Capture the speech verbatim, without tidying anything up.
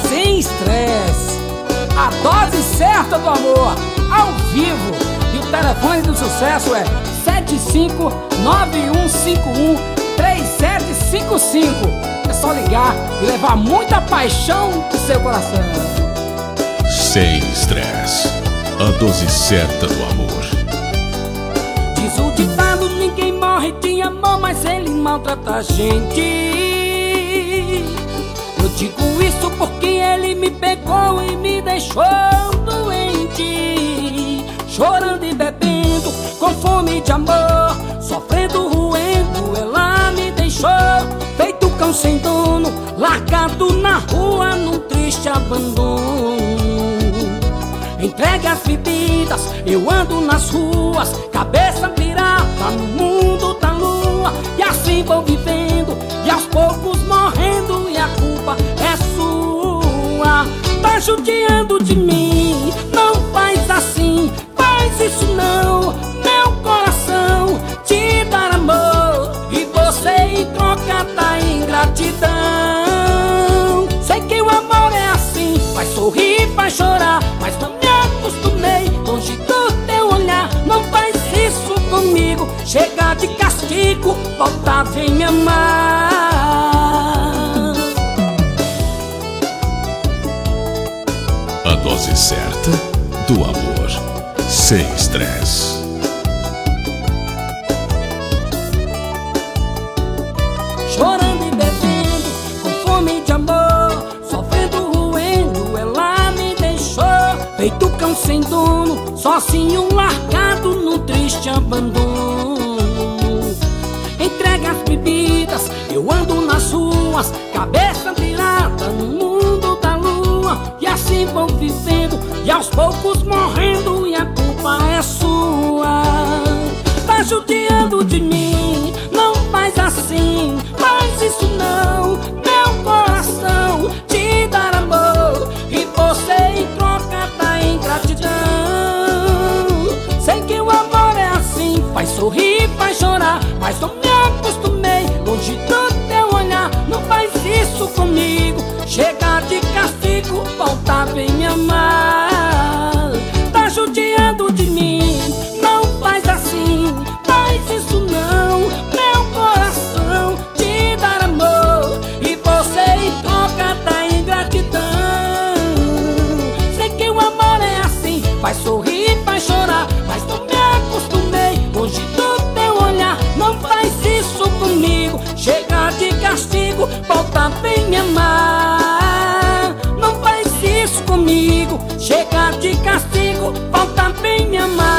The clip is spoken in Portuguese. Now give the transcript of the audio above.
Sem Estresse, a dose certa do amor, ao vivo. E o telefone do sucesso é sete cinco nove um cinco um três sete cinco cinco. É só ligar e levar muita paixão pro seu coração. Sem Estresse, a dose certa do amor. Diz o ditado, ninguém morre de amor, mas ele maltrata a gente. Eu digo isso porque ele me pegou e me deixou doente, chorando e bebendo, com fome de amor, sofrendo, roendo, ela me deixou feito cão sem dono, largado na rua num triste abandono. Entregue as bebidas, eu ando nas ruas, cabeça virada no mundo da lua. E assim vou vivendo, e aos poucos morrendo, e a culpa é sua. Tá judiando de mim, não faz assim, faz isso não. Meu coração te dá amor, e você em troca da ingratidão. Sei que o amor é assim, vai sorrir, vai chorar, mas não me acostumei, longe do teu olhar. Não faz isso comigo, chega de castigo, volta, vem me amar. A dose certa do amor. Sem Estresse. Chorando e bebendo, com fome de amor, sofrendo, roendo, ela me deixou feito cão sem dono, sozinho largado no triste abandono. Entregue as bebidas, eu ando nas ruas, cabeça virada no mundo da lua. E assim vou vivendo, e aos poucos morrendo, e a culpa é sua. Tá judiando de mim, não faz assim, faz isso não. Meu coração te dá amor, e você em troca da ingratidão. Sei que o amor é assim, faz sorrir, faz chorar, mas não me acostumei, longe do teu olhar. Não faz isso comigo, chega de castigo, volta, vem me amar. Tá judiando de mim, não faz assim, faz isso não. Meu coração te dá amor, e você em troca da ingratidão. Sei que o amor é assim, vai sorrir, vai chorar, mas não me acostumei, longe do teu olhar. Não faz isso comigo, chega de castigo, volta, vem me amar. Não faz isso comigo, chega de castigo, volta, vem me amar.